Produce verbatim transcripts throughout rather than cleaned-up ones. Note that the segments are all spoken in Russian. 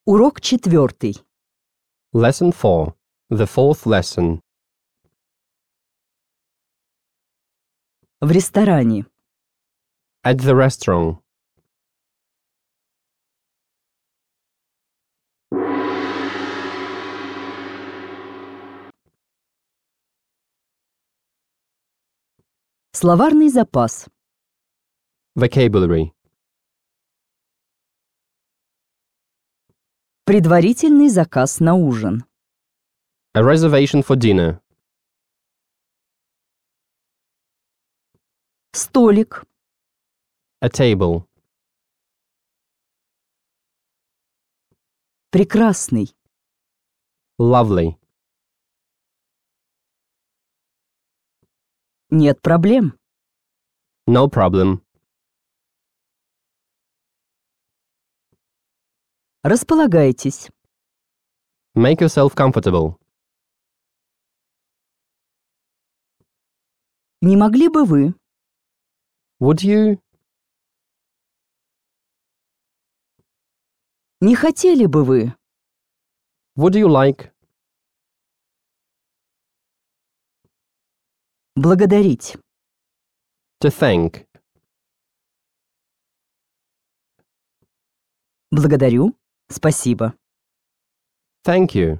Урок четвертый. Lesson four. The fourth lesson. В ресторане. At the restaurant. Словарный запас. Vocabulary. Предварительный заказ на ужин. A reservation for dinner. Столик. A table. Прекрасный. Lovely. Нет проблем. No problem. Располагайтесь. Make yourself comfortable. Не могли бы вы? Would you? Не хотели бы вы? Would you like? Благодарить. To thank. Благодарю. Спасибо. Thank you.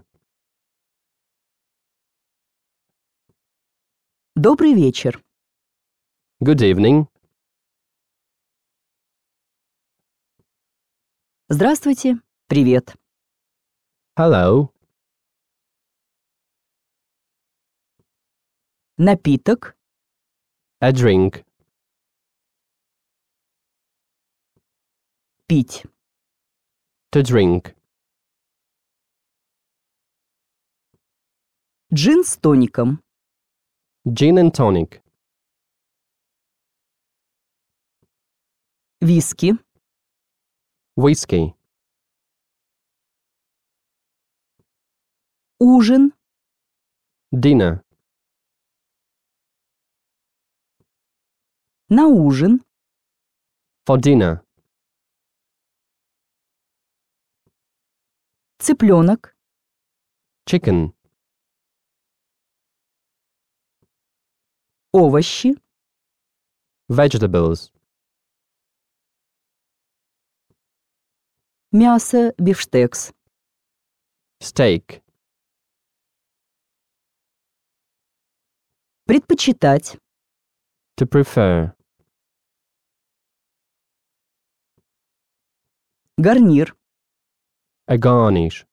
Добрый вечер. Good evening. Здравствуйте. Привет. Hello. Напиток. A drink. Пить. To drink. Джин с тоником. Gin and tonic. Виски. Whiskey. Ужин. Dinner. На ужин. For dinner. Цыпленок. Chicken. Овощи. Vegetables. Мясо, бифштекс. Steak. Предпочитать. To prefer. Гарнир. A garnish.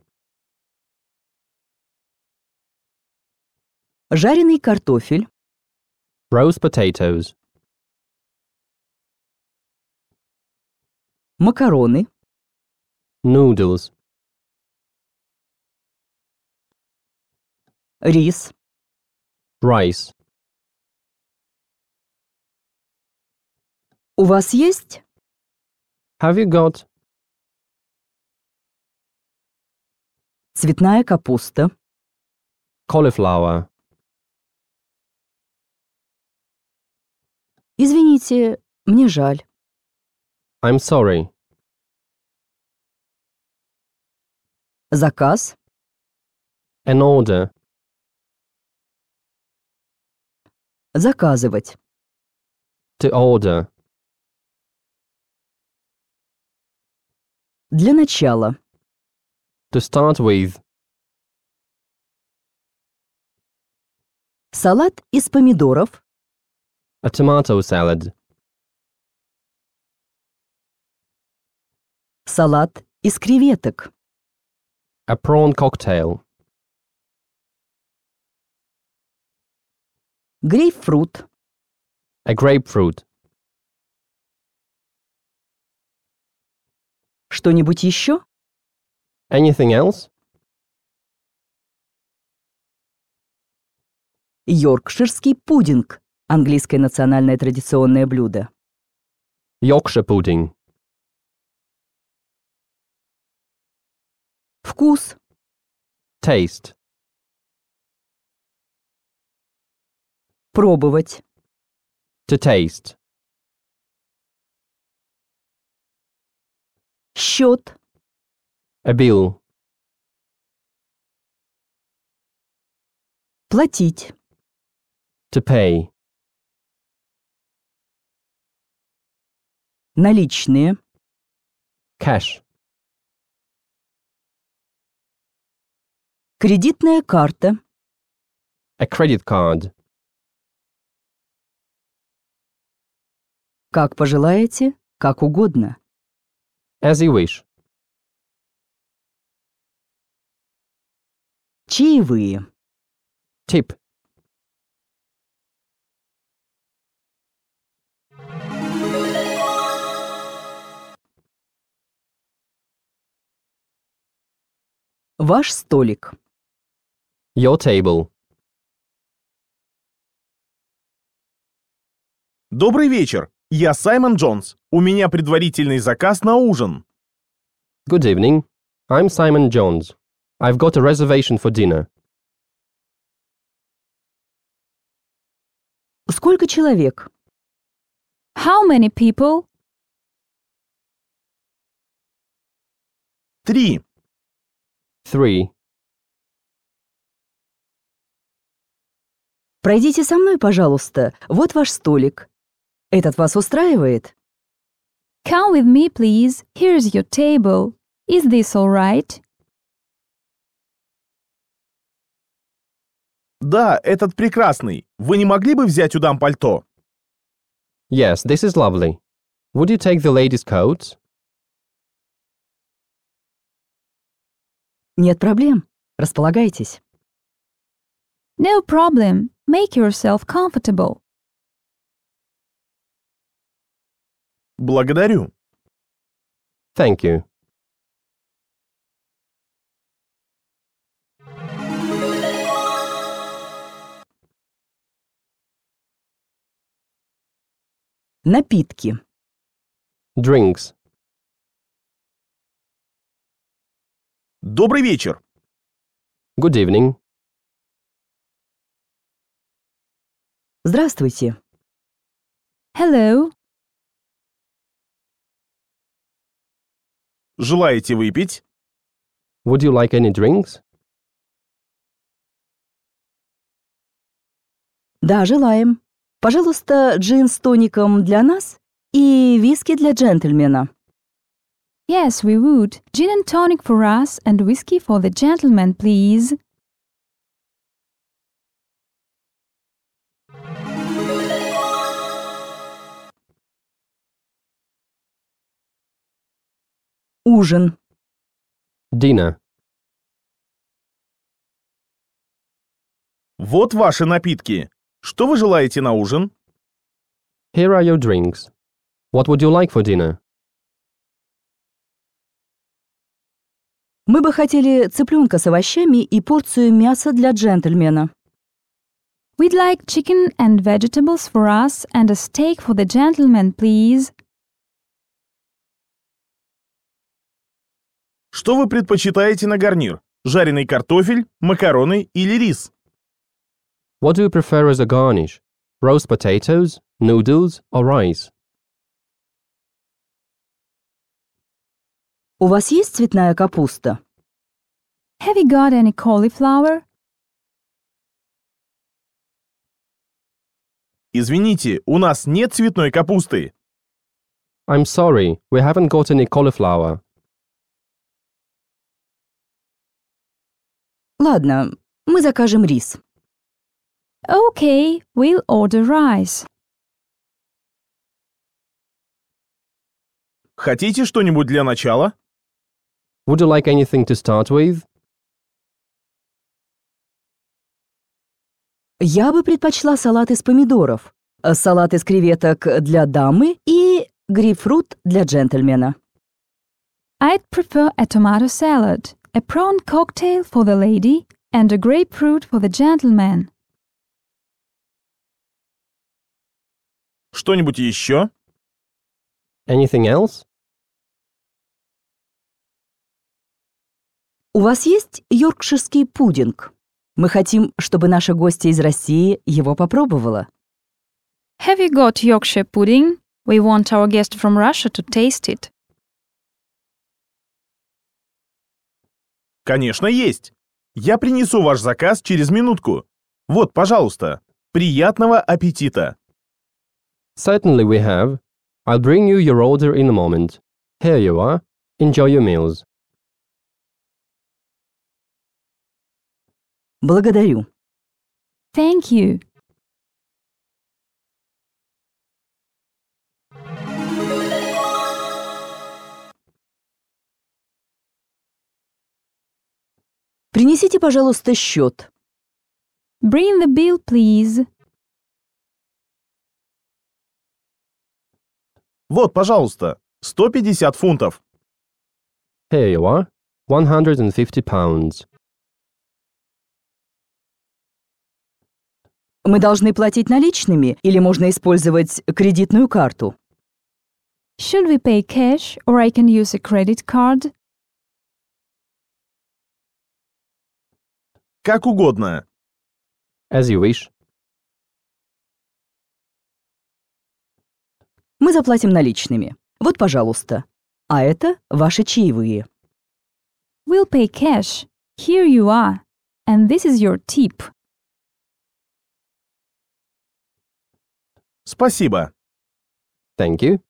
Жареный картофель. Roast potatoes. Макароны. Noodles. Рис. Rice. У вас есть? Have you got? Цветная капуста. Cauliflower. Извините, мне жаль. I'm sorry. Заказ. An order. Заказывать. To order. Для начала. To start with. Салат из помидоров. A tomato salad. Салат из креветок. A prawn cocktail. Грейпфрут. A grapefruit. Что-нибудь еще? Anything else? Йоркширский пудинг. Английское национальное традиционное блюдо. Yorkshire pudding. Вкус. Taste. Пробовать. To taste. Счет. A bill. Платить. To pay. Наличные. Cash. Кредитная карта. A credit card. Как пожелаете, как угодно. As you wish. Чаевые. Tip. Ваш столик. Your table. Добрый вечер. Я Саймон Джонс. У меня предварительный заказ на ужин. Good evening. I'm Simon Jones. I've got a reservation for dinner. Сколько человек? How many people? Три. Three. Пройдите со мной, пожалуйста. Вот ваш столик. Этот вас устраивает? Come with me, please. Here's your table. Is this all right? Да, этот прекрасный. Вы не могли бы взять у дам пальто? Yes, this is lovely. Would you take the ladies' coats? Нет проблем. Располагайтесь. No problem. Make yourself comfortable. Благодарю. Thank you. Напитки. Drinks. Добрый вечер. Good evening. Здравствуйте. Hello. Желаете выпить? Would you like any drinks? Да, желаем. Пожалуйста, джин с тоником для нас и виски для джентльмена. Yes, we would. Gin and tonic for us and whiskey for the gentleman, please. Ужин. Dinner. Вот ваши напитки. Что вы желаете на ужин? Here are your drinks. What would you like for dinner? Мы бы хотели цыпленка с овощами и порцию мяса для джентльмена. We'd like chicken and vegetables for us and a steak for the gentleman, please. Что вы предпочитаете на гарнир? Жареный картофель, макароны или рис? What do you prefer as a garnish? Roast potatoes, noodles, or rice? У вас есть цветная капуста? Have you got any cauliflower? Извините, у нас нет цветной капусты. I'm sorry, we haven't got any cauliflower. Ладно, мы закажем рис. Okay, we'll order rice. Хотите что-нибудь для начала? Would you like anything to start with? Я бы предпочла салат из помидоров, а салат из креветок для дамы и грейпфрут для джентльмена. I'd prefer a tomato salad, a prawn cocktail for the lady, and a grapefruit for the gentleman. Что-нибудь еще? Anything else? У вас есть йоркширский пудинг? Мы хотим, чтобы наша гостья из России его попробовала. Have you got Yorkshire pudding? We want our guest from Russia to taste it. Конечно, есть. Я принесу ваш заказ через минутку. Вот, пожалуйста. Приятного аппетита. Certainly we have. I'll bring you your order in a moment. Here you are. Enjoy your meals. Благодарю. Thank you. Принесите, пожалуйста, счет. Bring the bill, please. Вот, пожалуйста. сто пятьдесят фунтов. Here you are. one hundred fifty pounds. Мы должны платить наличными или можно использовать кредитную карту? Should we pay cash or I can use a credit card? Как угодно. As you wish. Мы заплатим наличными. Вот, пожалуйста. А это ваши чаевые. We'll pay cash. Here you are. And this is your tip. Спасибо. Thank you.